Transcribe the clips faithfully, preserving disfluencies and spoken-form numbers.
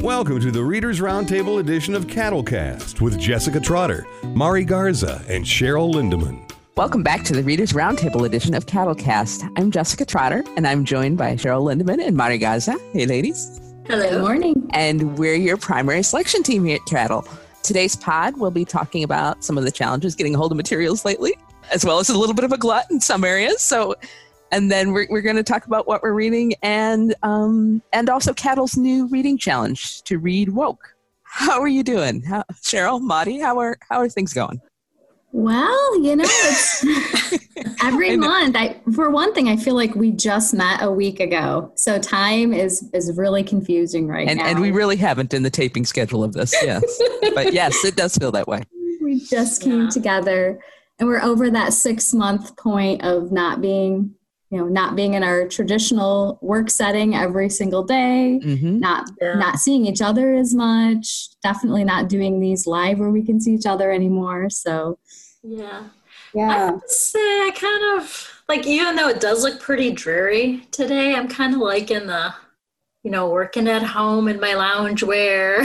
Welcome to the Reader's Roundtable edition of Cattlecast with Jessica Trotter, Mari Garza, and Cheryl Lindemann. Welcome back to the Reader's Roundtable edition of Cattlecast. I'm Jessica Trotter, and I'm joined by Cheryl Lindemann and Mari Garza. Hey, ladies. Hello. Good morning. And we're your primary selection team here at Cattle. Today's pod, we'll be talking about some of the challenges getting a hold of materials lately, as well as a little bit of a glut in some areas. So, and then we're we're going to talk about what we're reading and um and also Cattle's new reading challenge to read woke. How are you doing, how, Cheryl, Mari? How are how are things going? Well, you know, it's every month. I, for one thing, I feel like we just met a week ago, so time is is really confusing right and, now. And we really haven't in the taping schedule of this, yes. But yes, it does feel that way. We just came Yeah. together, and we're over that six month point of not being, you know, not being in our traditional work setting every single day, Mm-hmm. not Yeah. not seeing each other as much. Definitely not doing these live where we can see each other anymore. So. Yeah. I Yeah. have to say, I kind of, like, even though it does look pretty dreary today, I'm kind of liking the, you know, working at home in my lounge wear.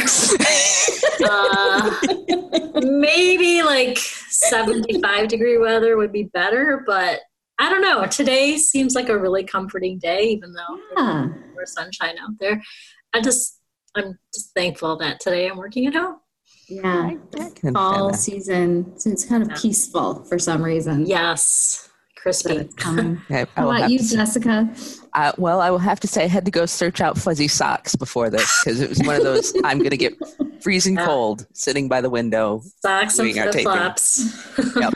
uh, maybe like seventy-five degree weather would be better, but I don't know. Today seems like a really comforting day, even though Yeah. there's more sunshine out there. I just, I'm just thankful that today I'm working at home. Yeah. I can Fall understand that. season, so it's kind of Yeah. peaceful for some reason. Yes. That Crispy. it's coming. Okay, I How will about have you, to say- Jessica? Uh, well, I will have to say I had to go search out fuzzy socks before this because it was one of those I'm going to get freezing Yeah. cold sitting by the window. Socks and Doing our taping. flip-flops. Yep.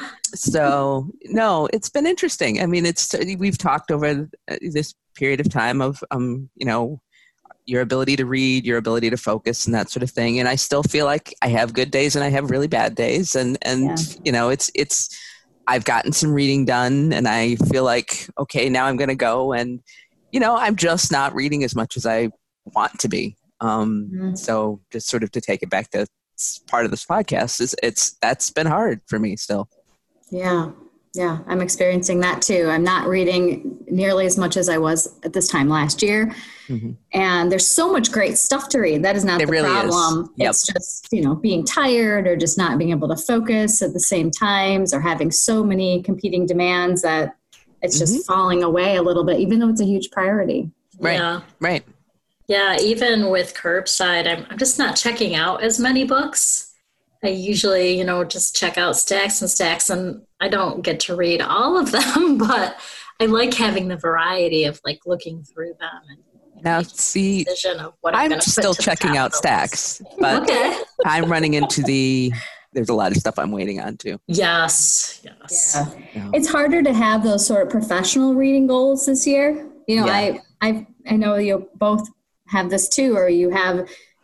So, no, it's been interesting. I mean, it's we've talked over this period of time of, um, you know, your ability to read, your ability to focus and that sort of thing. And I still feel like I have good days and I have really bad days. And, and Yeah. you know, it's, it's, I've gotten some reading done and I feel like, okay, now I'm going to go and, you know, I'm just not reading as much as I want to be. Um, Mhm. So just sort of to take it back to s- part of this podcast is it's, that's been hard for me still. Yeah. Yeah. I'm experiencing that too. I'm not reading nearly as much as I was at this time last year. Mhm. And there's so much great stuff to read. That is not It the really is. problem. Yep. It's just, you know, being tired or just not being able to focus at the same times or having so many competing demands that it's just Mhm. falling away a little bit, even though it's a huge priority. Right. Yeah. Right. Yeah. Even with curbside, I'm, I'm just not checking out as many books. I usually, you know, just check out stacks and stacks, and I don't get to read all of them, but I like having the variety of like looking through them and Now, making see, a decision of what I'm, I'm gonna put still to the checking top out of the stacks, list. but Okay. I'm running into the, there's a lot of stuff I'm waiting on too. Yes. Yes. Yeah. It's harder to have those sort of professional reading goals this year. You know, Yeah. I, I, I know you both have this too, or you have,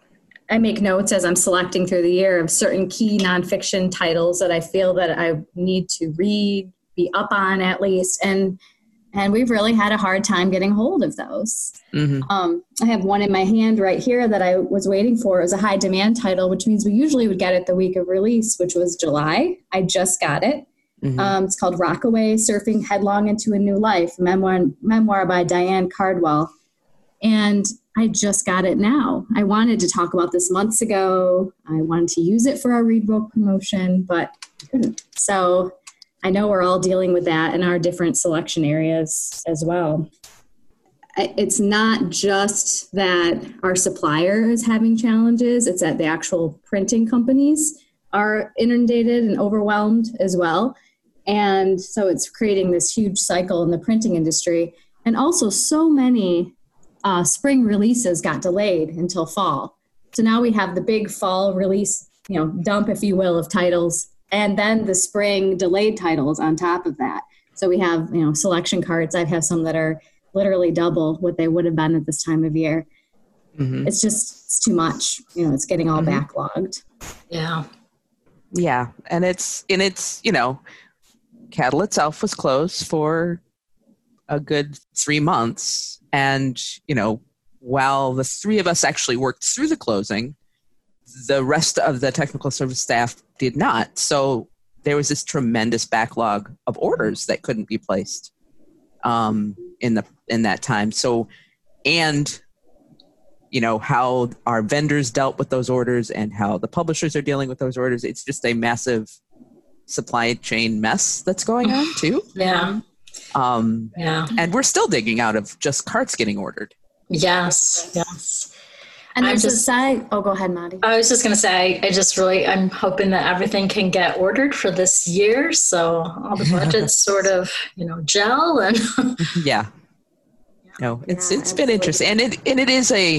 I make notes as I'm selecting through the year of certain key nonfiction titles that I feel that I need to read, be up on at least. And, and we've really had a hard time getting hold of those. hmm Um, I have one in my hand right here that I was waiting for. It was a high demand title, which means we usually would get it the week of release, which was July. I just got it. hmm Um, it's called Rockaway, Surfing Headlong into a New Life, a memoir, memoir by Diane Cardwell. And I just got it now. I wanted to talk about this months ago. I wanted to use it for our Read Woke promotion, but couldn't. So I know we're all dealing with that in our different selection areas as well. I- It's not just that our supplier is having challenges, it's that the actual printing companies are inundated and overwhelmed as well. And so it's creating this huge cycle in the printing industry. And also so many uh, spring releases got delayed until fall. So now we have the big fall release, you know, dump, if you will, of titles, and then the spring delayed titles on top of that. So we have, you know, selection cards. I have some that are literally double what they would have been at this time of year. hmm It's just, it's too much. You know, it's getting all Mhm. backlogged. Yeah. Yeah. And it's, and it's, you know, Cattle itself was closed for a good three months. And, you know, while the three of us actually worked through the closing, the rest of the technical service staff did not. So there was this tremendous backlog of orders that couldn't be placed um, in the in that time. So, and you know, how our vendors dealt with those orders and how the publishers are dealing with those orders. It's just a massive supply chain mess that's going on too. Yeah. Um, yeah. And we're still digging out of just carts getting ordered. Yes. Yes. And I'm there's a just- side. Oh, go ahead, Maddie. I was just going to say, I just really, I'm hoping that everything can get ordered for this year. So all the budgets sort of, you know, gel and Yeah. No, it's Yeah, it's been absolutely. interesting. And it and it is a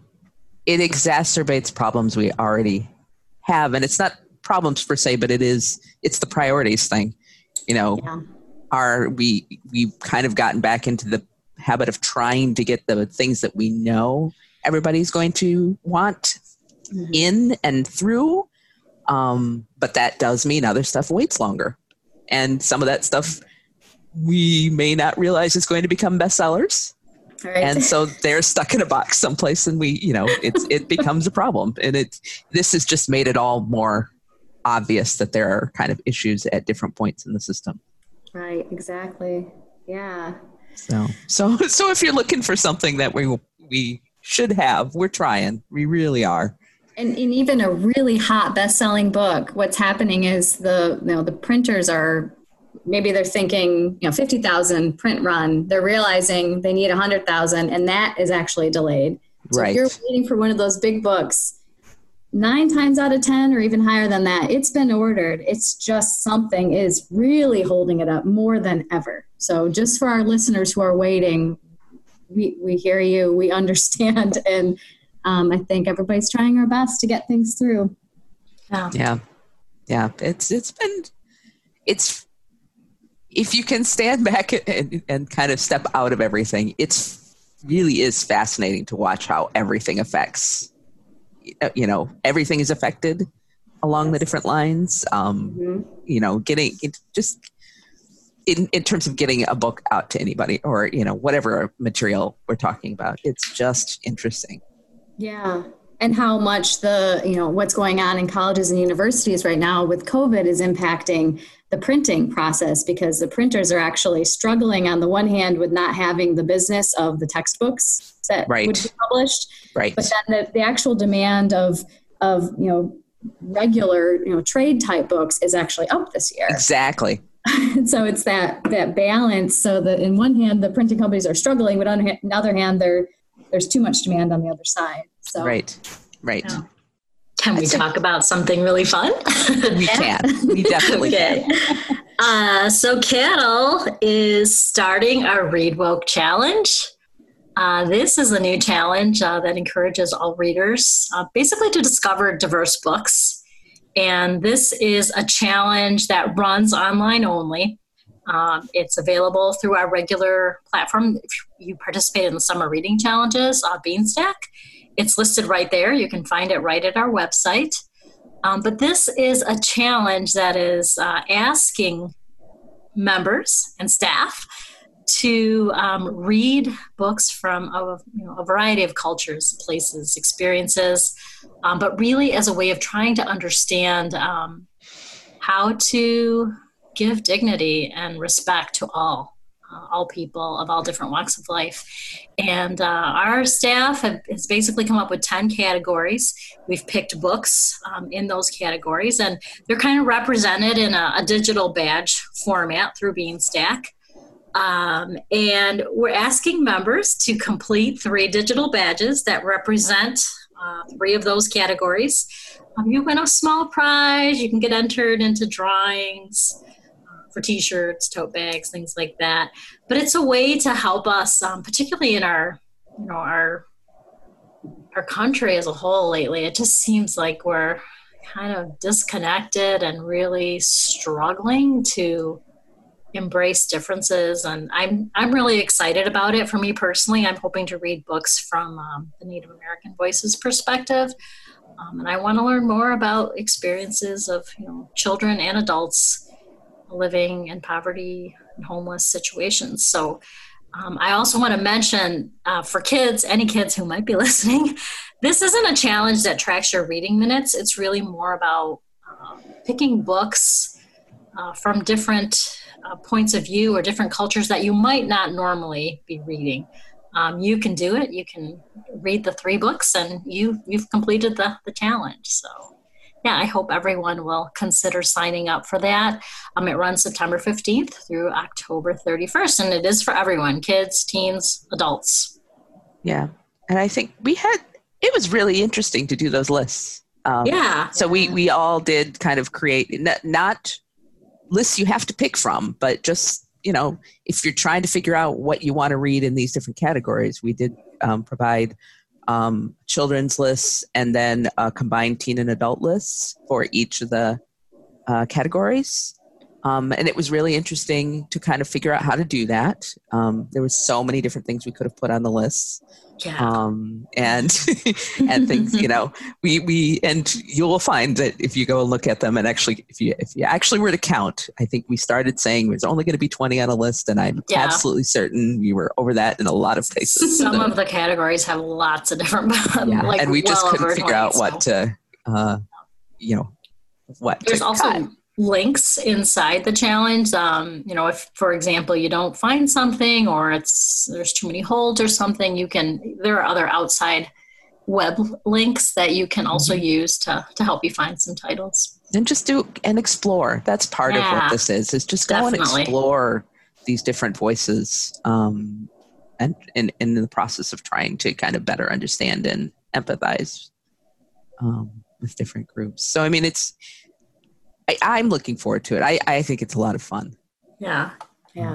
it exacerbates problems we already have. And it's not problems per se, but it is it's the priorities thing. You know, Yeah. are we we've kind of gotten back into the habit of trying to get the things that we know everybody's going to want Mhm. in and through. Um, but that does mean other stuff waits longer. And some of that stuff we may not realize is going to become bestsellers. Right. And so they're stuck in a box someplace and we, you know, it's, it becomes a problem. And it, this has just made it all more obvious that there are kind of issues at different points in the system. Right. Exactly. Yeah. So, so, so if you're looking for something that we, we should have, we're trying, we really are. And, and even a really hot best-selling book, what's happening is the you know the printers are maybe they're thinking you know fifty thousand print run. They're realizing they need one hundred thousand, and that is actually delayed. So Right. if you're waiting for one of those big books, nine times out of ten, or even higher than that, it's been ordered. It's just something is really holding it up more than ever. So just for our listeners who are waiting, we we hear you, we understand, and Um, I think everybody's trying our best to get things through. yeah. Yeah. Yeah. It's, it's been, it's, if you can stand back and, and kind of step out of everything, it's really is fascinating to watch how everything affects, you know, everything is affected along the different lines. Um, Mhm. you know, getting it just in, in terms of getting a book out to anybody or, you know, whatever material we're talking about, it's just interesting. Yeah. And how much the, you know, what's going on in colleges and universities right now with COVID is impacting the printing process because the printers are actually struggling on the one hand with not having the business of the textbooks that Right. would be published. Right. But then the, the actual demand of, of, you know, regular, you know, trade type books is actually up this year. Exactly. So it's that, that balance. So that in one hand, the printing companies are struggling, but on the other hand, they're, there's too much demand on the other side. So Right. Right. Yeah. Can we talk about something really fun? We can. We definitely Okay. can. Uh, so Cattle is starting our Read Woke Challenge. Uh, this is a new challenge uh, that encourages all readers uh, basically to discover diverse books. And this is a challenge that runs online only. Um, it's available through our regular platform. If you participate in the summer reading challenges on Beanstack, it's listed right there. You can find it right at our website. Um, but this is a challenge that is uh, asking members and staff to um, read books from a, you know, a variety of cultures, places, experiences, um, but really as a way of trying to understand um, how to give dignity and respect to all, uh, all people of all different walks of life. And uh, our staff have, has basically come up with ten categories. We've picked books um, in those categories, and they're kind of represented in a, a digital badge format through Beanstack. Um, and we're asking members to complete three digital badges that represent uh, three of those categories. Um, you win a small prize. You can get entered into drawings for t-shirts, tote bags, things like that. But it's a way to help us, um, particularly in our, you know, our, our country as a whole lately. It just seems like we're kind of disconnected and really struggling to embrace differences. And I'm, I'm really excited about it. For me personally, I'm hoping to read books from um, the Native American Voices perspective. Um, and I want to learn more about experiences of, you know, children and adults living in poverty and homeless situations. So um, I also want to mention uh, for kids, any kids who might be listening, this isn't a challenge that tracks your reading minutes. It's really more about uh, picking books uh, from different uh, points of view or different cultures that you might not normally be reading. um, you can do it. You can read the three books and you, you've completed the, the challenge. So yeah, I hope everyone will consider signing up for that. Um, it runs September fifteenth through October thirty-first, and it is for everyone, kids, teens, adults. Yeah. And I think we had, it was really interesting to do those lists. Um, yeah. So we, we all did kind of create, not, not lists you have to pick from, but just, you know, if you're trying to figure out what you want to read in these different categories, we did um, provide um, children's lists and then uh, combined teen and adult lists for each of the uh, categories. Um, and it was really interesting to kind of figure out how to do that. Um, there was so many different things we could have put on the lists. Yeah. Um, and, and things, you know, we, we, and you will find that if you go and look at them and actually, if you, if you actually were to count, I think we started saying there's only going to be twenty on a list, and I'm yeah. absolutely certain we were over that in a lot of places. Some of the categories have lots of different, yeah. like, and we just well couldn't figure out so. what to, uh, you know, what There's to also cut. links inside the challenge. Um, you know, if, for example, you don't find something or it's there's too many holds or something, you can, there are other outside web links that you can also mm-hmm. use to, to help you find some titles. And just do and explore. That's part yeah, of what this is, is just go definitely. and explore these different voices um, and in, in the process of trying to kind of better understand and empathize um, with different groups. So, I mean, it's, I, I'm looking forward to it. I, I think it's a lot of fun. Yeah. Yeah.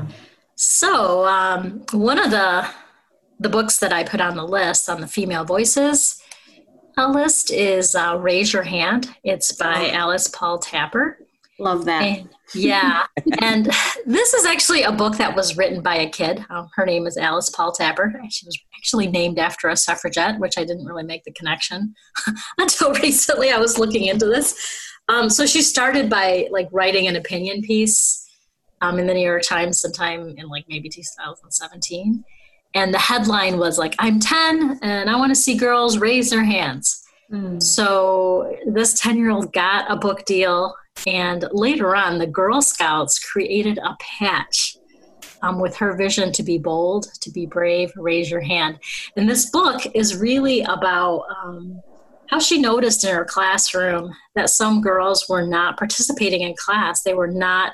So um, one of the the books that I put on the list, on the female voices uh, list, is uh, Raise Your Hand. It's by oh. Alice Paul Tapper. Love that. And, yeah. And this is actually a book that was written by a kid. Um, her name is Alice Paul Tapper. She was actually named after a suffragette, which I didn't really make the connection until recently. I was looking into this. Um, so she started by like writing an opinion piece um, in the New York Times sometime in like maybe two thousand seventeen. And the headline was like, I'm ten and I want to see girls raise their hands. Mm. So this ten-year-old got a book deal. And later on, the Girl Scouts created a patch um, with her vision to be bold, to be brave, raise your hand. And this book is really about um, how she noticed in her classroom that some girls were not participating in class. They were not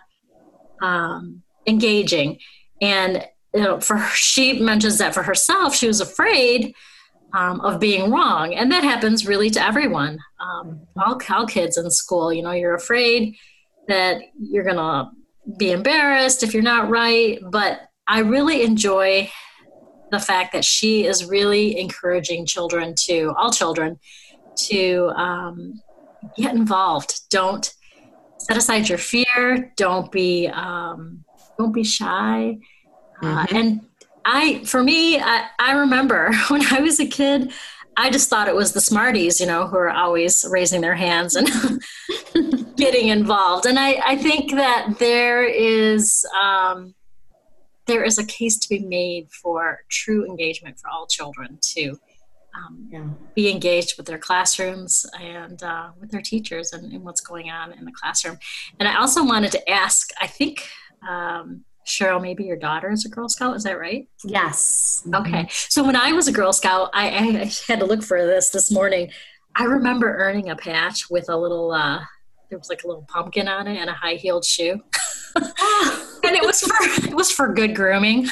um, engaging. And you know, for her, she mentions that for herself, she was afraid um, of being wrong. And that happens really to everyone, um, all, all kids in school. You know, you're afraid that you're going to be embarrassed if you're not right. But I really enjoy the fact that she is really encouraging children to, all children, to um, get involved. Don't set aside your fear. Don't be, um, don't be shy. Uh, mm-hmm. And I, for me, I, I remember when I was a kid, I just thought it was the smarties, you know, who are always raising their hands and getting involved. And I, I think that there is, um, there is a case to be made for true engagement for all children to um, yeah. be engaged with their classrooms and uh, with their teachers and, and what's going on in the classroom. And I also wanted to ask, I think, um, Cheryl, maybe your daughter is a Girl Scout. Is that right? Yes. Okay. So when I was a Girl Scout, I, I had to look for this this morning. I remember earning a patch with a little, uh, there was like a little pumpkin on it and a high heeled shoe. And it was for, it was for good grooming.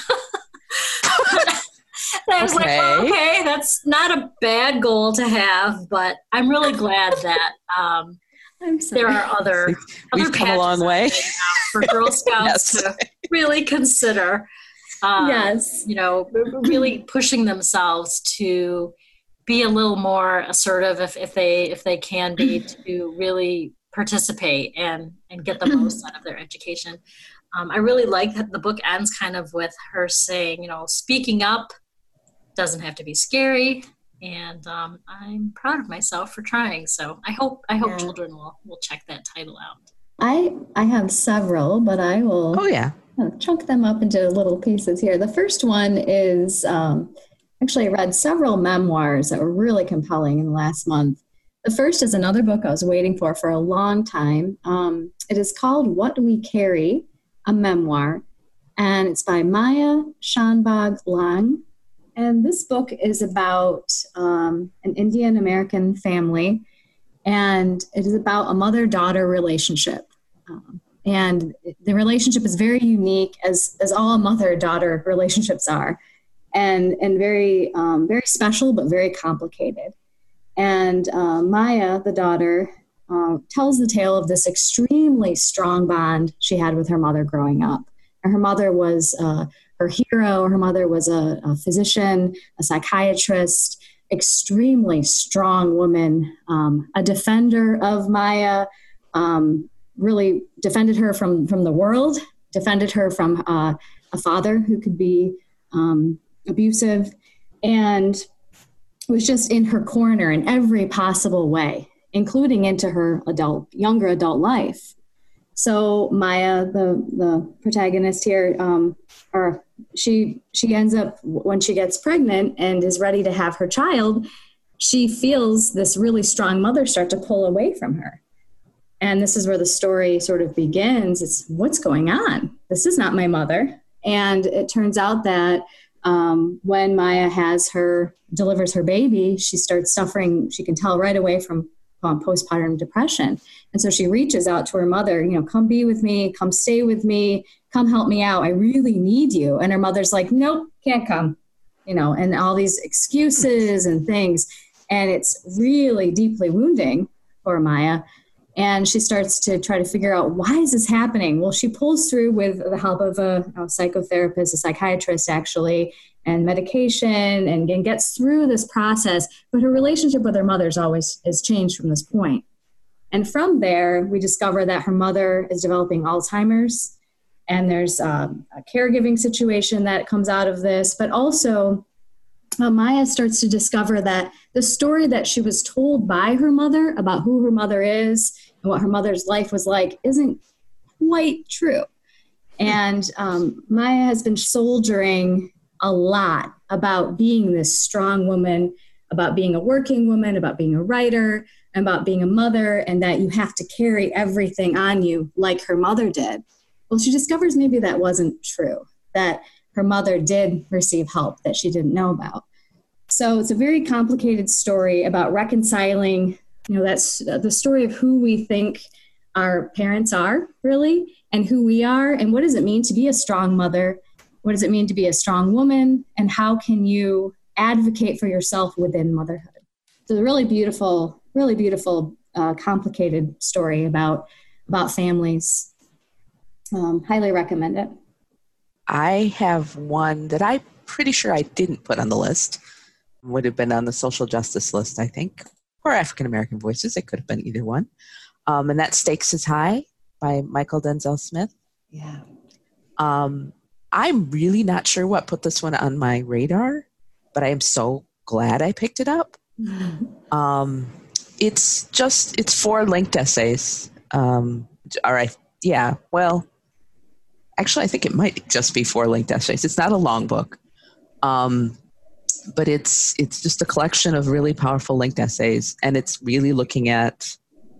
And I was okay. like, well, okay, that's not a bad goal to have, but I'm really glad that, um, there are other, We've other come a long way for Girl Scouts yes. to really consider, um, yes, you know, really pushing themselves to be a little more assertive if, if they if they can be, to really participate and and get the most out of their education. Um, I really like that the book ends kind of with her saying, you know, speaking up doesn't have to be scary. And um, I'm proud of myself for trying. So I hope I hope yeah. children will, will check that title out. I I have several, but I will oh, yeah. chunk them up into little pieces here. The first one is, um, actually I read several memoirs that were really compelling in the last month. The first is another book I was waiting for for a long time. Um, it is called What We Carry, a memoir, and it's by Maya Shanbag Lang. And this book is about um, an Indian American family, and it is about a mother-daughter relationship. Um, and the relationship is very unique, as as all mother-daughter relationships are, and and very um, very special, but very complicated. And uh, Maya, the daughter, uh, tells the tale of this extremely strong bond she had with her mother growing up. And her mother was uh, her hero. Her mother was a, a physician, a psychiatrist, extremely strong woman, um, a defender of Maya, um, really defended her from, from the world, defended her from uh, a father who could be um, abusive, and was just in her corner in every possible way, including into her adult, younger adult life. So Maya, the the protagonist here, um, or she she ends up, when she gets pregnant and is ready to have her child, she feels this really strong mother start to pull away from her. And this is where the story sort of begins. It's, what's going on? This is not my mother. And it turns out that um, when Maya has her, delivers her baby, she starts suffering, she can tell right away from um, postpartum depression. And so she reaches out to her mother, you know, come be with me, come stay with me, come help me out. I really need you. And her mother's like, nope, can't come, you know, and all these excuses and things. And it's really deeply wounding for Maya. And she starts to try to figure out, why is this happening? Well, she pulls through with the help of a, a psychotherapist, a psychiatrist actually, and medication, and, and gets through this process. But her relationship with her mother's always has changed from this point. And from there, we discover that her mother is developing Alzheimer's, and there's um, a caregiving situation that comes out of this. But also, uh, Maya starts to discover that the story that she was told by her mother about who her mother is and what her mother's life was like isn't quite true. And um, Maya has been soldiering a lot about being this strong woman, about being a working woman, about being a writer, about being a mother, and that you have to carry everything on you like her mother did. Well, she discovers maybe that wasn't true, that her mother did receive help that she didn't know about. So it's a very complicated story about reconciling, you know, that's the story of who we think our parents are, really, and who we are, and what does it mean to be a strong mother? What does it mean to be a strong woman? And how can you advocate for yourself within motherhood? So a really beautiful, really beautiful, uh, complicated story about, about families. Um, highly recommend it. I have one that I'm pretty sure I didn't put on the list. Would have been on the social justice list, I think, or African American Voices. It could have been either one. Um, and that Stakes is High by Michael Denzel Smith. Yeah. Um, I'm really not sure what put this one on my radar, but I am so glad I picked it up. Um, it's just, it's four linked essays. Um, all right. Yeah. Well, actually, I think it might just be four linked essays. It's not a long book. Um, but it's, it's just a collection of really powerful linked essays. And it's really looking at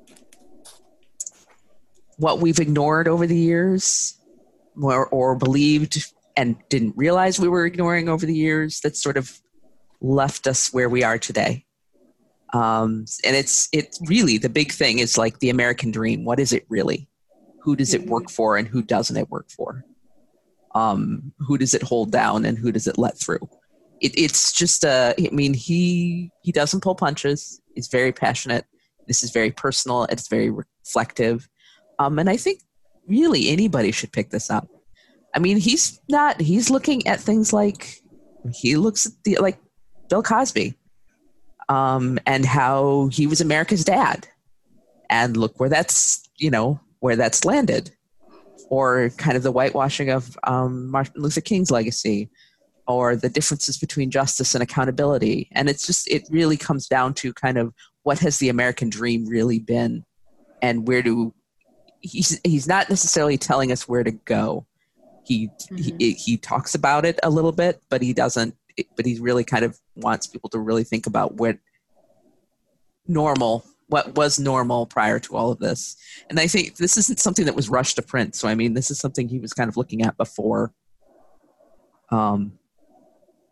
what we've ignored over the years, or, or believed and didn't realize we were ignoring over the years, that sort of left us where we are today. Um, and it's, it's really, the big thing is like the American dream. What is it really? Who does it work for and who doesn't it work for? Um, who does it hold down and who does it let through? It, it's just, uh, I mean, he, he doesn't pull punches. He's very passionate. This is very personal. It's very reflective. Um, and I think really anybody should pick this up. I mean, he's not, he's looking at things like, he looks at the, like Bill Cosby, um, and how he was America's dad. And look where that's, you know, where that's landed. Or kind of the whitewashing of um, Martin Luther King's legacy, or the differences between justice and accountability. And it's just, it really comes down to kind of what has the American dream really been, and where do, he's, he's not necessarily telling us where to go. He, mm-hmm. he, he talks about it a little bit, but he doesn't, but he really kind of wants people to really think about what normal, what was normal prior to all of this. And I think this isn't something that was rushed to print. So, I mean, this is something he was kind of looking at before, um,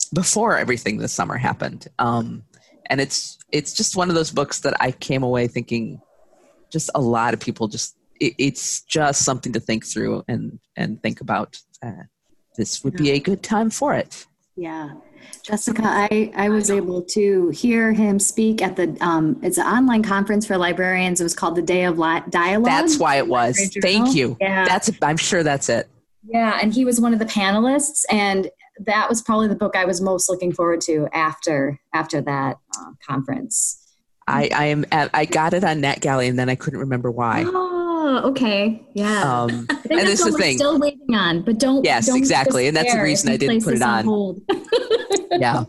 before everything this summer happened. Um, and it's it's just one of those books that I came away thinking just a lot of people just, it, it's just something to think through and, and think about. Uh, this would be a good time for it. Yeah. Jessica, I, I was able to hear him speak at the, um, it's an online conference for librarians. It was called the Day of Li- Dialogue. That's why it was. Thank you. Yeah. That's, I'm sure that's it. Yeah, and he was one of the panelists, and that was probably the book I was most looking forward to after after that uh, conference. I, I am at, I got it on NetGalley, and then I couldn't remember why. Oh, okay, yeah. Um, I think and that's this is what the we're thing. still waiting on, but don't. Yes, don't exactly, and that's the despair reason if I you didn't place put it this on. hold. Yeah.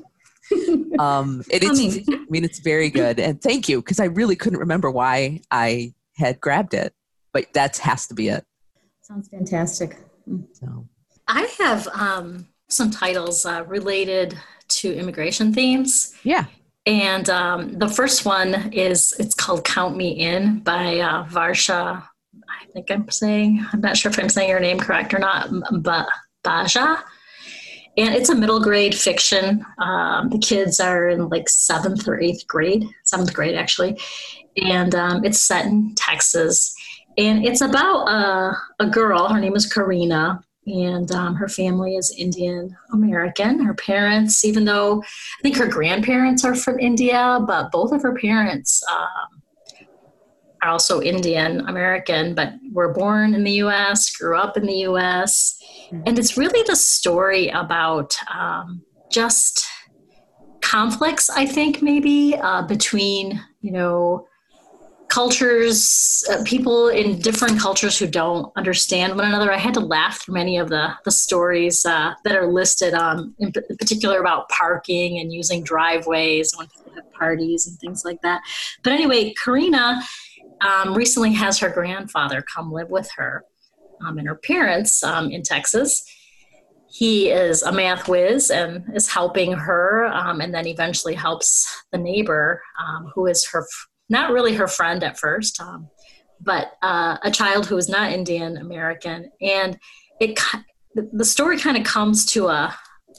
Um, it, it's, I mean, it's very good, and thank you, because I really couldn't remember why I had grabbed it, but that has to be it. Sounds fantastic. So. I have um, some titles uh, related to immigration themes. Yeah. And um, the first one is, it's called Count Me In by uh, Varsha. I think I'm saying, I'm not sure if I'm saying her name correct or not, but Baja. And it's a middle grade fiction. Um, the kids are in like seventh or eighth grade, seventh grade actually. And um, it's set in Texas. And it's about uh, a girl, her name is Karina. And um, her family is Indian American. Her parents, even though I think her grandparents are from India, but both of her parents um, are also Indian American, but were born in the U S, grew up in the U S. Mm-hmm. And it's really the story about um, just conflicts, I think, maybe uh, between, you know, cultures, uh, people in different cultures who don't understand one another. I had to laugh through many of the, the stories uh, that are listed, um, in, p- in particular about parking and using driveways when people have parties and things like that. But anyway, Karina um, recently has her grandfather come live with her um, and her parents um, in Texas. He is a math whiz and is helping her um, and then eventually helps the neighbor um, who is her not really her friend at first, um, but uh, a child who is not Indian American. And it the story kind of comes to a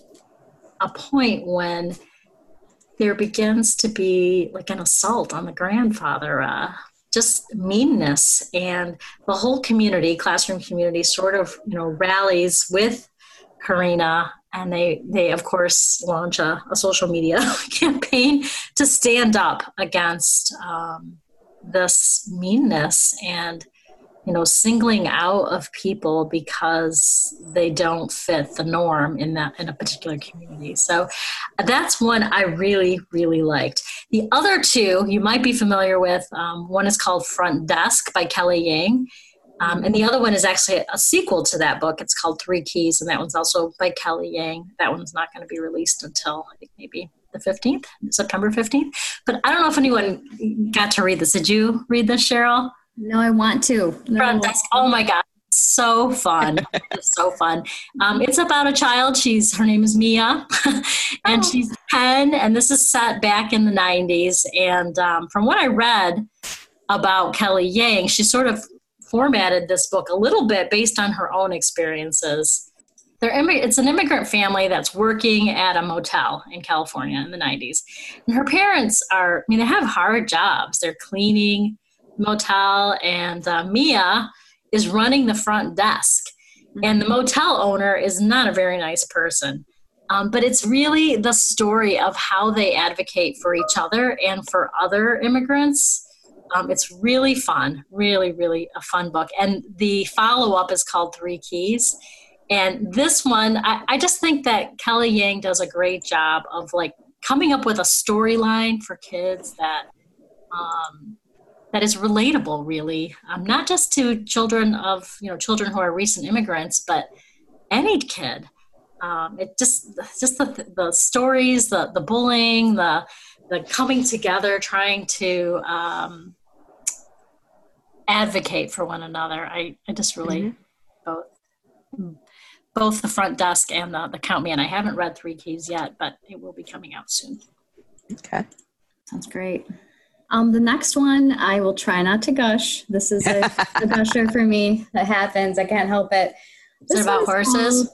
a point when there begins to be like an assault on the grandfather, uh, just meanness, and the whole community, classroom community, sort of you know rallies with Karina. And they, they of course, launch a, a social media campaign to stand up against um, this meanness and, you know, singling out of people because they don't fit the norm in that in a particular community. So that's one I really, really liked. The other two you might be familiar with. Um, one is called Front Desk by Kelly Yang. Um, and the other one is actually a sequel to that book. It's called Three Keys, and that one's also by Kelly Yang. That one's not going to be released until I think maybe the fifteenth, September fifteenth. But I don't know if anyone got to read this. Did you read this, Cheryl? No, I want to. No. Front Desk. Oh my God, so fun! It's so fun. Um, it's about a child. She's her name is Mia, and oh. she's ten. And this is set back in the nineties. And um, from what I read about Kelly Yang, she sort of formatted this book a little bit based on her own experiences. They're immig- it's an immigrant family that's working at a motel in California in the nineties. And her parents are, I mean, they have hard jobs. They're cleaning the motel, and uh, Mia is running the front desk. And the motel owner is not a very nice person. Um, but it's really the story of how they advocate for each other and for other immigrants. Um, it's really fun, really, really a fun book. And the follow-up is called Three Keys. And this one, I, I just think that Kelly Yang does a great job of like coming up with a storyline for kids that um, that is relatable, really. Um, not just to children of, you know, children who are recent immigrants, but any kid. Um, it just, just the, the stories, the, the bullying, the, the coming together, trying to, um, advocate for one another. I, I just really mm-hmm. both both the Front Desk and the, the Count Me In. I haven't read Three Keys yet, but it will be coming out soon. Okay. Sounds great. Um, the next one, I will try not to gush. This is a, a gusher for me. That happens. I can't help it. Is it about horses? Called,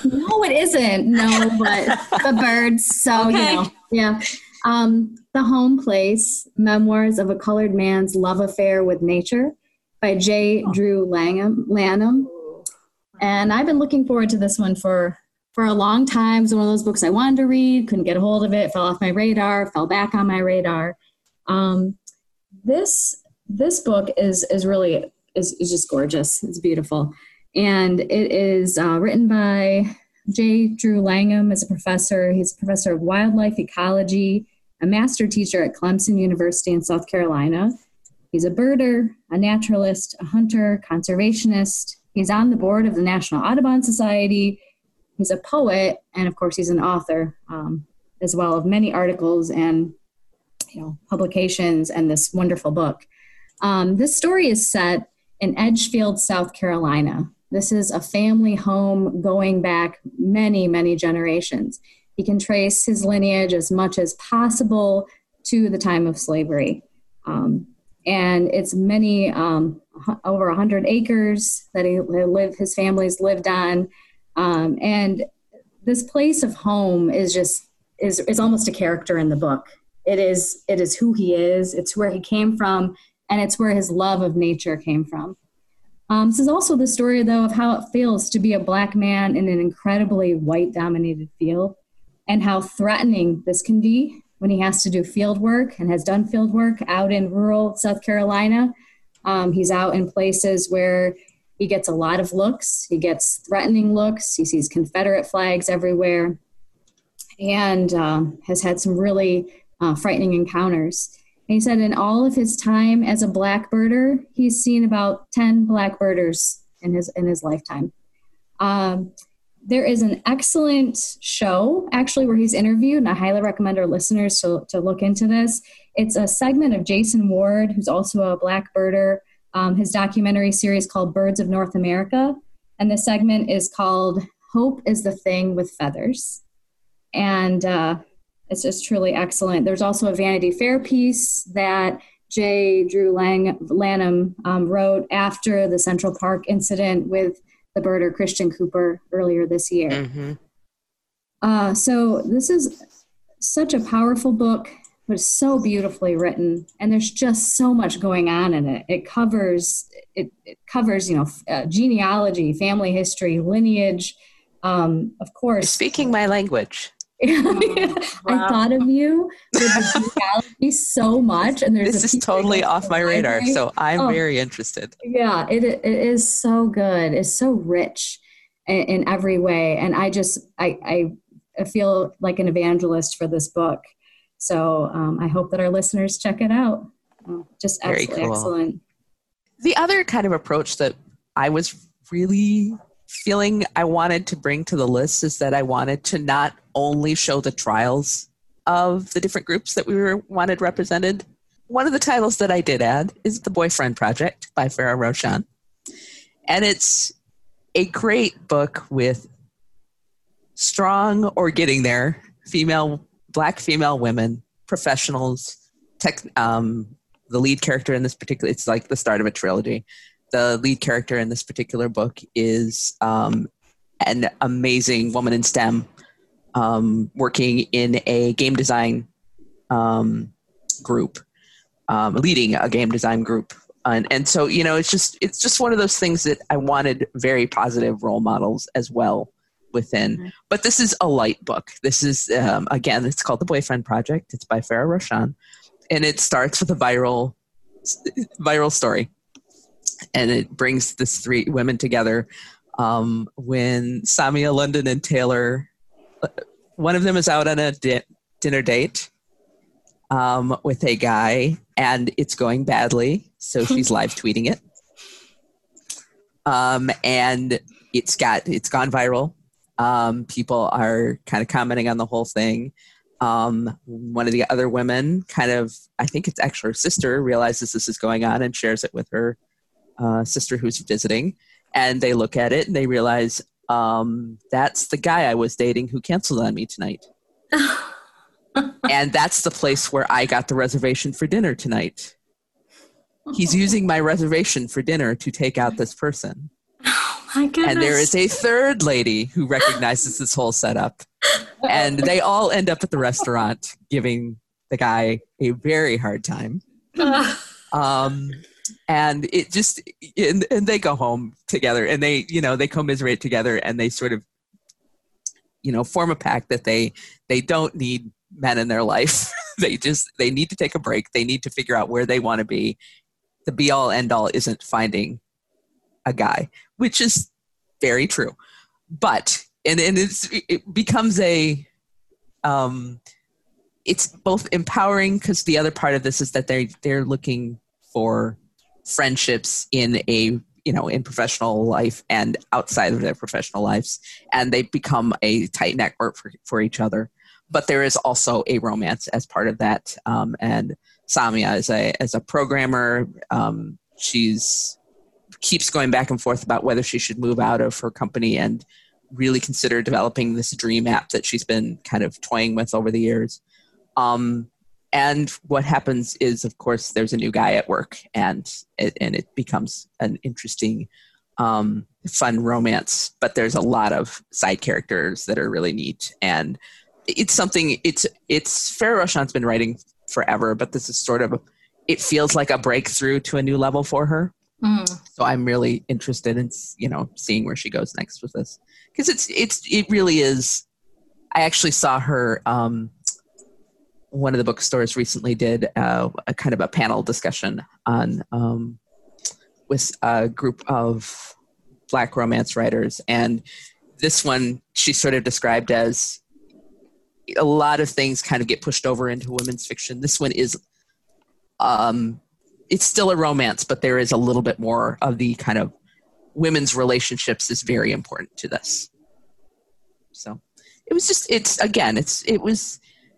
No, it isn't. No, but the birds. So, Okay. you know, yeah. Um, The Home Place, Memoirs of a Colored Man's Love Affair with Nature by J. Drew Lanham. Lanham. And I've been looking forward to this one for, for a long time. It's one of those books I wanted to read, couldn't get a hold of it, fell off my radar, fell back on my radar. Um, this this book is is really is, is just gorgeous. It's beautiful. And it is uh, written by J. Drew Langham. Is a professor. He's a professor of wildlife ecology, a master teacher at Clemson University in South Carolina. He's a birder, a naturalist, a hunter, conservationist. He's on the board of the National Audubon Society. He's a poet, and of course, he's an author um, as well of many articles and you know publications and this wonderful book. Um, this story is set in Edgefield, South Carolina. This is a family home going back many, many generations. He can trace his lineage as much as possible to the time of slavery. Um, and it's many, um, over one hundred acres that he lived, his family's lived on. Um, and this place of home is just, is, is almost a character in the book. It is, it is who he is. It's where he came from, and it's where his love of nature came from. Um, this is also the story, though, of how it feels to be a Black man in an incredibly white-dominated field, and how threatening this can be when he has to do field work and has done field work out in rural South Carolina. Um, he's out in places where he gets a lot of looks. He gets threatening looks. He sees Confederate flags everywhere, and um, has had some really uh, frightening encounters. And he said in all of his time as a blackbirder, he's seen about ten blackbirders in his in his lifetime. Um, there is an excellent show, actually, where he's interviewed, and I highly recommend our listeners to, to look into this. It's a segment of Jason Ward, who's also a blackbirder, um, his documentary series called Birds of North America. And the segment is called Hope is the Thing with Feathers. And uh, it's just truly excellent. There's also a Vanity Fair piece that J. Drew Lang- Lanham um, wrote after the Central Park incident with the birder Christian Cooper earlier this year. Mm-hmm. Uh, so this is such a powerful book, but it's so beautifully written, and there's just so much going on in it. It covers it, it covers you know uh, genealogy, family history, lineage, um, of course. Speaking my language. I wow. thought of you with the genealogy so much, and there's this is totally off my radar, library. So I'm oh, very interested. Yeah, it it is so good. It's so rich in, in every way, and I just I I feel like an evangelist for this book. So um, I hope that our listeners check it out. Oh, just very absolutely cool. Excellent. The other kind of approach that I was really feeling I wanted to bring to the list is that I wanted to not only show the trials of the different groups that we were wanted represented. One of the titles that I did add is The Boyfriend Project by Farah Roshan. And it's a great book with strong or getting there female, Black female women, professionals, tech, um, the lead character in this particular, it's like the start of a trilogy. The lead character in this particular book is um, an amazing woman in STEM um, working in a game design um, group, um, leading a game design group. And, and so, you know, it's just it's just one of those things that I wanted very positive role models as well within. Mm-hmm. But this is a light book. This is, um, again, it's called The Boyfriend Project. It's by Farah Roshan. And it starts with a viral viral story. And it brings these three women together um, when Samia, London, and Taylor, one of them is out on a di- dinner date um, with a guy, and it's going badly. So she's live tweeting it. Um, and it's got, it's gone viral. Um, people are kind of commenting on the whole thing. Um, one of the other women kind of, I think it's actually her sister, realizes this is going on and shares it with her Uh, sister who's visiting, and they look at it and they realize um, that's the guy I was dating who canceled on me tonight. And that's the place where I got the reservation for dinner tonight. He's using my reservation for dinner to take out this person. Oh my goodness. And there is a third lady who recognizes this whole setup. And they all end up at the restaurant giving the guy a very hard time. Um, and it just, and, and they go home together and they, you know, they commiserate together and they sort of, you know, form a pact that they, they don't need men in their life. They just, they need to take a break. They need to figure out where they want to be. The be all end all isn't finding a guy, which is very true. But, and, and it's, it becomes a, um, it's both empowering because the other part of this is that they they're looking for friendships in a, you know, in professional life and outside of their professional lives. And they become a tight network for, for each other. But there is also a romance as part of that. Um, and Samia is a, as a programmer, um, she's keeps going back and forth about whether she should move out of her company and really consider developing this dream app that she's been kind of toying with over the years. Um, and what happens is, of course, there's a new guy at work, and it, and it becomes an interesting, um, fun romance. But there's a lot of side characters that are really neat, and it's something. It's it's Farah Roshan's been writing forever, but this is sort of, it feels like a breakthrough to a new level for her. Mm. So I'm really interested in, you know, seeing where she goes next with this, because it's it's it really is. I actually saw her. Um, one of the bookstores recently did uh, a kind of a panel discussion on um, with a group of Black romance writers, and this one she sort of described as a lot of things kind of get pushed over into women's fiction. This one is, um, it's still a romance, but there is a little bit more of the kind of women's relationships is very important to this. So it was just, it's, again, it's, it was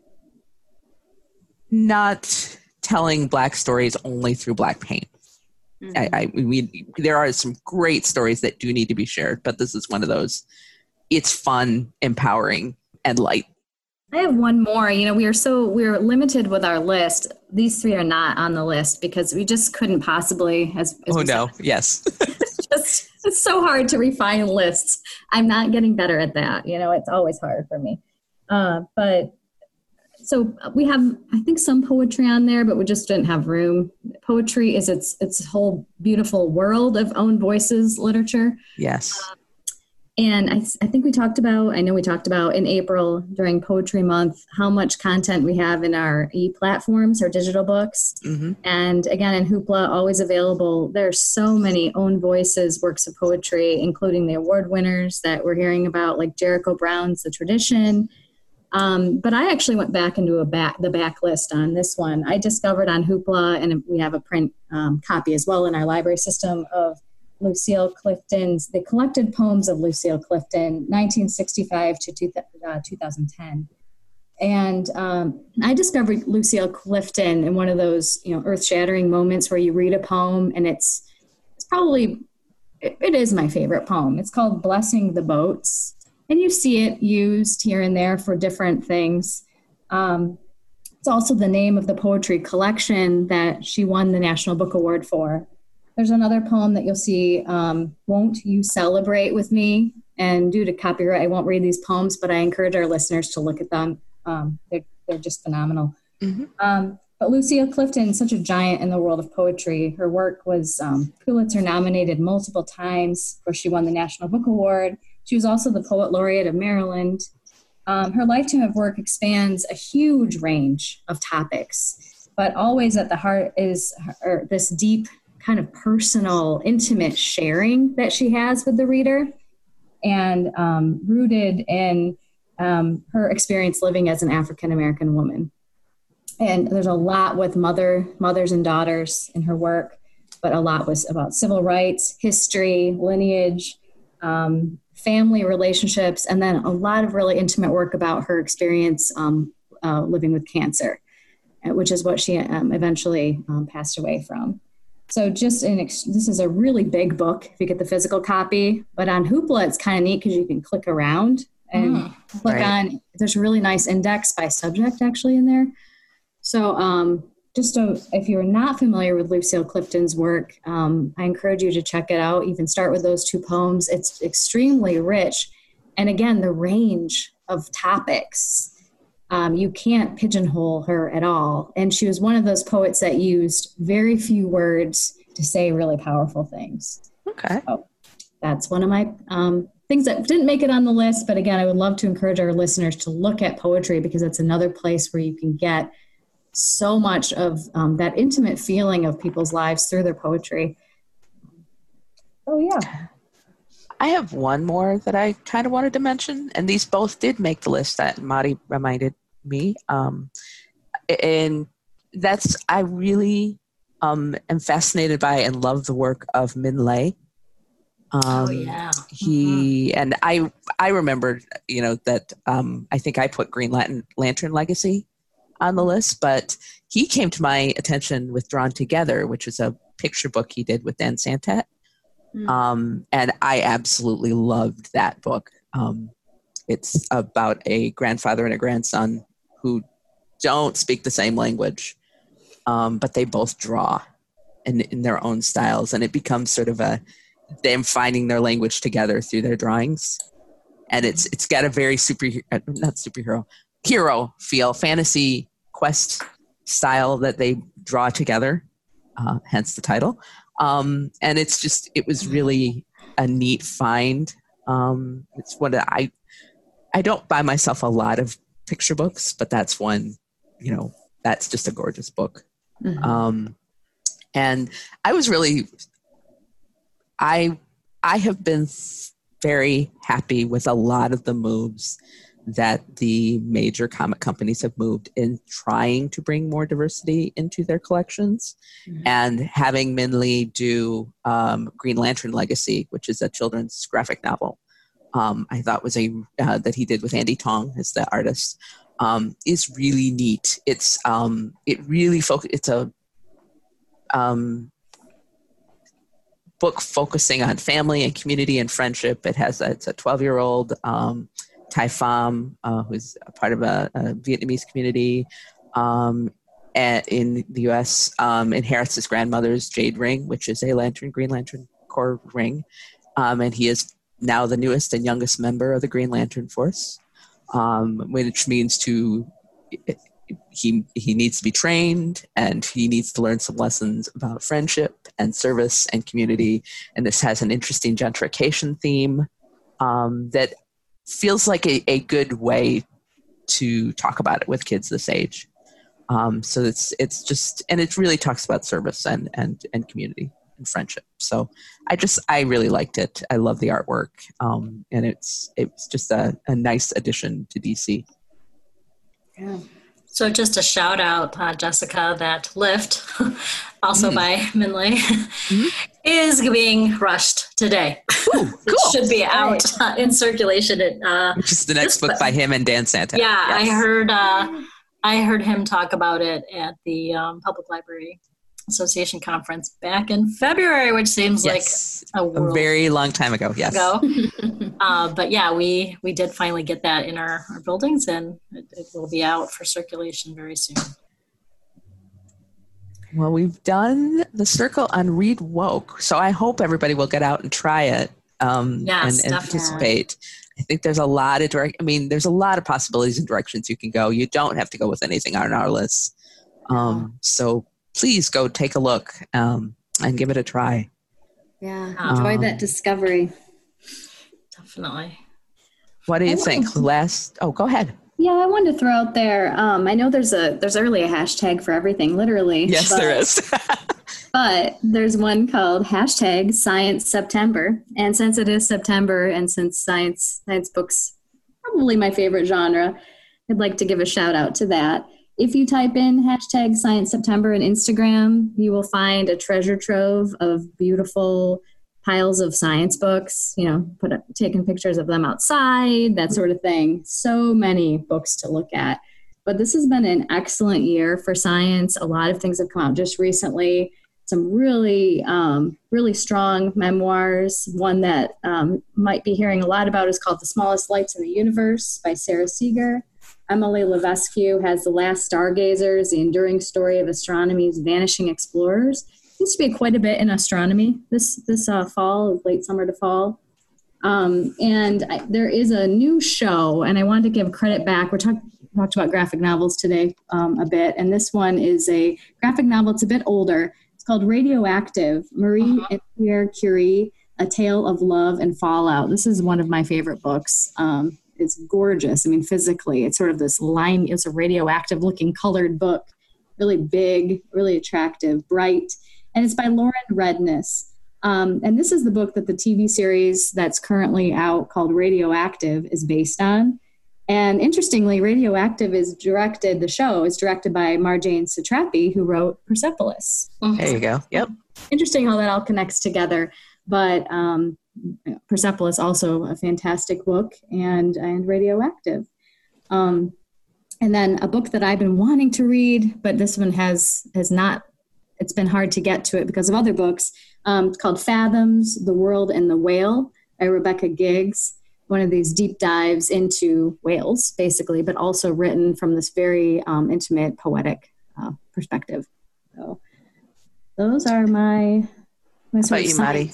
not telling Black stories only through Black pain. Mm-hmm. I, I we, there are some great stories that do need to be shared, but this is one of those. It's fun, empowering, and light. I have one more. You know, we are so we're limited with our list. These three are not on the list because we just couldn't possibly. As, as oh no! Said. Yes. it's just it's so hard to refine lists. I'm not getting better at that. You know, it's always hard for me. Uh, but so we have, I think, some poetry on there, but we just didn't have room. Poetry is its its whole beautiful world of own voices literature. Yes. Uh, And I, I think we talked about, I know we talked about in April during Poetry Month, how much content we have in our e-platforms, our digital books. Mm-hmm. And again, in Hoopla, always available. There's so many own voices, works of poetry, including the award winners that we're hearing about, like Jericho Brown's The Tradition. Um, but I actually went back into a back, the backlist on this one. I discovered on Hoopla, and we have a print um, copy as well in our library system, of Lucille Clifton's, the collected poems of Lucille Clifton, nineteen sixty-five to two, uh, two thousand ten. And um, I discovered Lucille Clifton in one of those, you know, earth-shattering moments where you read a poem, and it's it's probably, it, it is my favorite poem. It's called Blessing the Boats. And you see it used here and there for different things. Um, it's also the name of the poetry collection that she won the National Book Award for. There's another poem that you'll see, um, Won't You Celebrate With Me? And due to copyright, I won't read these poems, but I encourage our listeners to look at them. Um, they're, they're just phenomenal. Mm-hmm. Um, but Lucille Clifton, such a giant in the world of poetry. Her work was um, Pulitzer nominated multiple times, where she won the National Book Award. She was also the Poet Laureate of Maryland. Um, her lifetime of work expands a huge range of topics, but always at the heart is her, this deep kind of personal, intimate sharing that she has with the reader, and um, rooted in um, her experience living as an African-American woman. And there's a lot with mother, mothers and daughters in her work, but a lot was about civil rights, history, lineage, um, family relationships, and then a lot of really intimate work about her experience um, uh, living with cancer, which is what she um, eventually um, passed away from. So just an ex- this is a really big book if you get the physical copy, but on Hoopla it's kind of neat because you can click around and mm, click right. on, there's a really nice index by subject actually in there. So um, just a, if you're not familiar with Lucille Clifton's work, um, I encourage you to check it out. Even start with those two poems. It's extremely rich. And again, the range of topics, um, you can't pigeonhole her at all. And she was one of those poets that used very few words to say really powerful things. Okay. So that's one of my um, things that didn't make it on the list. But again, I would love to encourage our listeners to look at poetry, because it's another place where you can get so much of um, that intimate feeling of people's lives through their poetry. Oh, yeah. I have one more that I kind of wanted to mention, and these both did make the list that Mari reminded me. Um, and that's, I really um, am fascinated by and love the work of Min Lay. Um, oh, yeah. He, mm-hmm. and I, I remember, you know, that um, I think I put Green Lantern, Lantern Legacy on the list, but he came to my attention with Drawn Together, which is a picture book he did with Dan Santat. Mm. Um, and I absolutely loved that book. Um, it's about a grandfather and a grandson who don't speak the same language, um, but they both draw in, in their own styles. And it becomes sort of a, them finding their language together through their drawings. And it's it's got a very super, not superhero, hero feel, fantasy quest style that they draw together, uh, hence the title. Um, and it's just, it was really a neat find. Um, it's one that I, I don't buy myself a lot of picture books, but that's one, you know, that's just a gorgeous book. Mm-hmm. Um, and I was really, I, I have been very happy with a lot of the moves that the major comic companies have moved in trying to bring more diversity into their collections. Mm-hmm. And having Min Lee do um, Green Lantern Legacy, which is a children's graphic novel, um, I thought was a, uh, that he did with Andy Tong as the artist, um, is really neat. It's, um, it really, fo- it's a um, book focusing on family and community and friendship. It has, a, it's a twelve year old, um, Tai Pham, uh, who's a part of a, a Vietnamese community um, at, in the U S, um, inherits his grandmother's jade ring, which is a lantern, Green Lantern Corps ring. Um, and he is now the newest and youngest member of the Green Lantern Force, um, which means to he he needs to be trained, and he needs to learn some lessons about friendship and service and community. And this has an interesting gentrification theme um, that feels like a, a good way to talk about it with kids this age. Um, so it's it's just, and it really talks about service and, and, and community and friendship. So I just, I really liked it. I love the artwork. Um, and it's, it's just a, a nice addition to D C. Yeah. So just a shout out, uh, Jessica, that Lift, also mm. by Min Lay, mm-hmm. is being rushed today. Ooh, cool. It should be out uh, in circulation. At, uh, Which is the next book by him and Dan Santat. Yeah, yes. I heard uh, I heard him talk about it at the um, Public Library Association conference back in February, which seems yes. like a, a very long time ago. Yes. Ago. uh, but yeah, we, we did finally get that in our, our buildings, and it, it will be out for circulation very soon. Well, we've done the circle on Read Woke, so I hope everybody will get out and try it um, yes, and, and participate. I think there's a lot of direct. I mean, there's a lot of possibilities and directions you can go. You don't have to go with anything on our list. Um, so please go take a look um, and give it a try. Yeah, enjoy um, that discovery. Definitely. What do you I think? Last, oh, go ahead. Yeah, I wanted to throw out there. Um, I know there's a there's really a hashtag for everything, literally. Yes, but, there is. But there's one called hashtag Science September, and since it is September, and since science science books probably my favorite genre, I'd like to give a shout out to that. If you type in hashtag Science September in Instagram, you will find a treasure trove of beautiful piles of science books, you know, put up, taking pictures of them outside, that sort of thing. So many books to look at. But this has been an excellent year for science. A lot of things have come out just recently. Some really, um, really strong memoirs. One that um, might be hearing a lot about is called The Smallest Lights in the Universe by Sarah Seeger. Emily Levesque has The Last Stargazers, The Enduring Story of Astronomy's Vanishing Explorers. Seems to be quite a bit in astronomy this this uh, fall, late summer to fall. Um, and I, there is a new show, and I wanted to give credit back. We're talking talked about graphic novels today um, a bit, and this one is a graphic novel. It's a bit older. It's called Radioactive, Marie uh-huh. and Pierre Curie, A Tale of Love and Fallout. This is one of my favorite books. Um, it's gorgeous. I mean, physically, it's sort of this line. It's a radioactive looking colored book, really big, really attractive, bright. And it's by Lauren Redness. Um, and this is the book that the T V series that's currently out called Radioactive is based on. And interestingly, Radioactive is directed, the show is directed by Marjane Satrapi, who wrote Persepolis. There you go. Yep. Interesting how that all connects together. But um, Persepolis, also a fantastic book, and, and Radioactive. Um, and then a book that I've been wanting to read, but this one has has not, it's been hard to get to it because of other books. Um, it's called Fathoms, The World and the Whale by Rebecca Giggs. One of these deep dives into whales, basically, but also written from this very um, intimate, poetic uh, perspective. So those are my... my How about you, Maddie?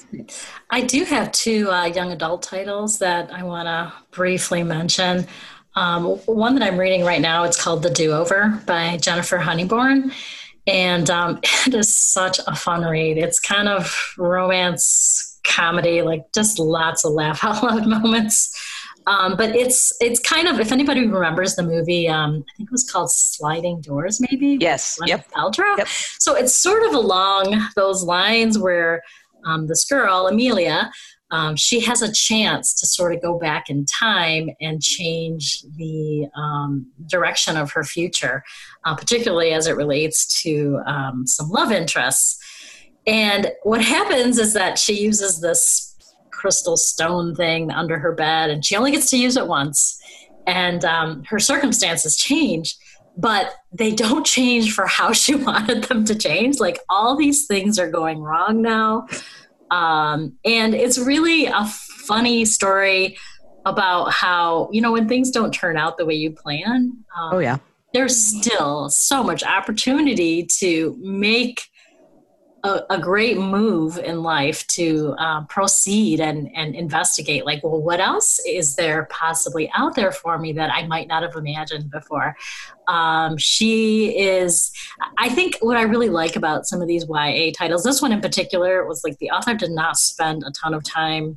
I do have two uh, young adult titles that I want to briefly mention. Um, one that I'm reading right now, it's called The Do-Over by Jennifer Honeyborn. And um, it is such a fun read. It's kind of romance comedy, like just lots of laugh out loud moments. Um, but it's it's kind of, if anybody remembers the movie, um, I think it was called Sliding Doors, maybe? Yes. Yep. Paltrow. Yep. So it's sort of along those lines where um, this girl, Amelia, um, she has a chance to sort of go back in time and change the um, direction of her future, uh, particularly as it relates to um, some love interests. And what happens is that she uses this crystal stone thing under her bed, and she only gets to use it once. And um, her circumstances change, but they don't change for how she wanted them to change. Like, all these things are going wrong now. Um, and it's really a funny story about how, you know, when things don't turn out the way you plan, um, oh yeah, there's still so much opportunity to make A, a great move in life, to uh, proceed and, and investigate, like, well, what else is there possibly out there for me that I might not have imagined before? Um, she is, I think what I really like about some of these Y A titles, this one in particular, was like the author did not spend a ton of time,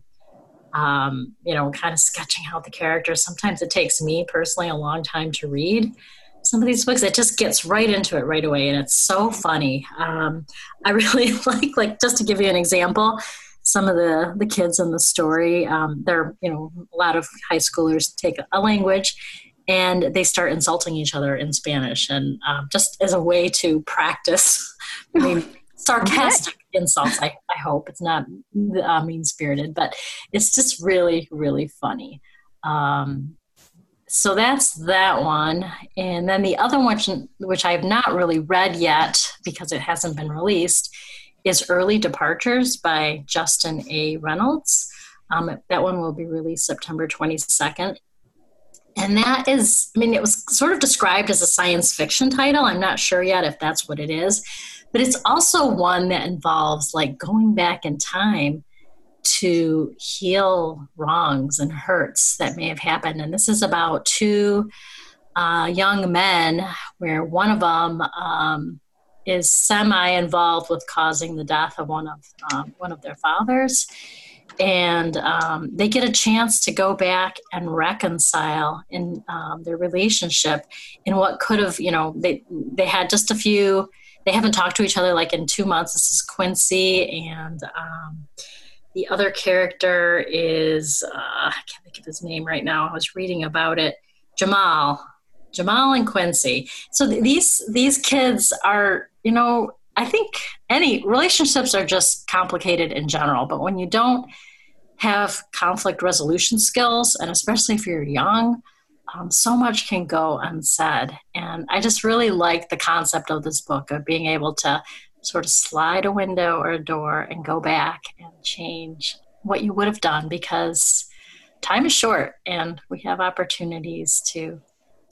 um, you know, kind of sketching out the characters. Sometimes it takes me personally a long time to read some of these books. It just gets right into it right away, and it's so funny. Um, I really like, like, just to give you an example, some of the, the kids in the story, um, they're, you know, a lot of high schoolers take a language and they start insulting each other in Spanish, and um, just as a way to practice, I mean, sarcastic insults. I, I hope it's not uh, mean-spirited, but it's just really, really funny. Um, So that's that one. And then the other one, which I have not really read yet because it hasn't been released, is Early Departures by Justin A. Reynolds. Um, that one will be released September twenty-second. And that is, I mean, it was sort of described as a science fiction title. I'm not sure yet if that's what it is. But it's also one that involves, like, going back in time to heal wrongs and hurts that may have happened. And this is about two uh, young men where one of them um, is semi-involved with causing the death of one of um, one of their fathers. And um, they get a chance to go back and reconcile in um, their relationship in what could have, you know, they they had just a few, they haven't talked to each other like in two months. This is Quincy, and um, the other character is, uh, I can't think of his name right now. I was reading about it. Jamal. Jamal and Quincy. So th- these these kids are, you know, I think any relationships are just complicated in general. But when you don't have conflict resolution skills, and especially if you're young, um, so much can go unsaid. And I just really like the concept of this book, of being able to sort of slide a window or a door and go back and change what you would have done, because time is short and we have opportunities to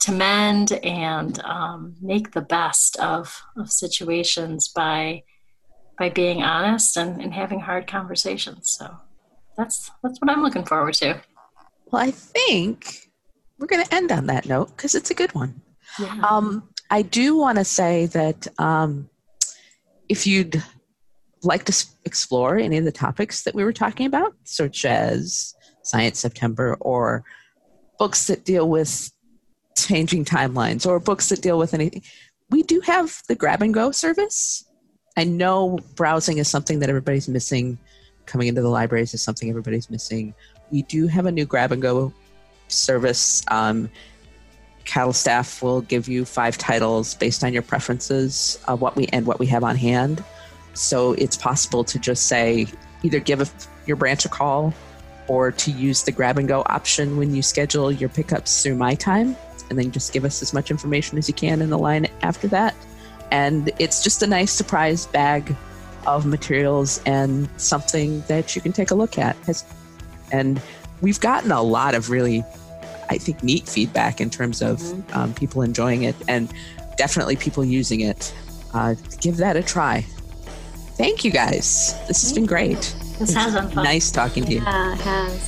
to mend and um, make the best of, of situations by by being honest and, and having hard conversations. So that's that's what I'm looking forward to. Well, I think we're going to end on that note because it's a good one. Yeah. Um, I do want to say that um, if you'd like to explore any of the topics that we were talking about, such as Science September or books that deal with changing timelines or books that deal with anything, we do have the grab and go service. I know browsing is something that everybody's missing. Coming into the libraries is something everybody's missing. We do have a new grab and go service. Um, Cattle staff will give you five titles based on your preferences of what we and what we have on hand. So it's possible to just say, either give a, your branch a call or to use the grab and go option when you schedule your pickups through My Time, and then just give us as much information as you can in the line after that. And it's just a nice surprise bag of materials and something that you can take a look at. And we've gotten a lot of really, I think, neat feedback in terms of mm-hmm. um, people enjoying it and definitely people using it. Uh, give that a try. Thank you, guys. This has been great. This has been fun. Nice talking to you. Yeah, it has.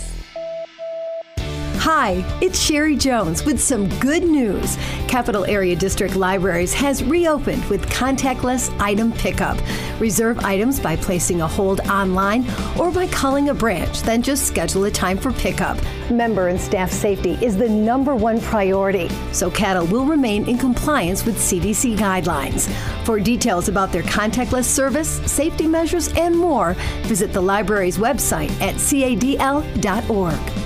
Hi, it's Sherry Jones with some good news. Capital Area District Libraries has reopened with contactless item pickup. Reserve items by placing a hold online or by calling a branch, then just schedule a time for pickup. Member and staff safety is the number one priority, so cattle will remain in compliance with C D C guidelines. For details about their contactless service, safety measures, and more, visit the library's website at c a d l dot org.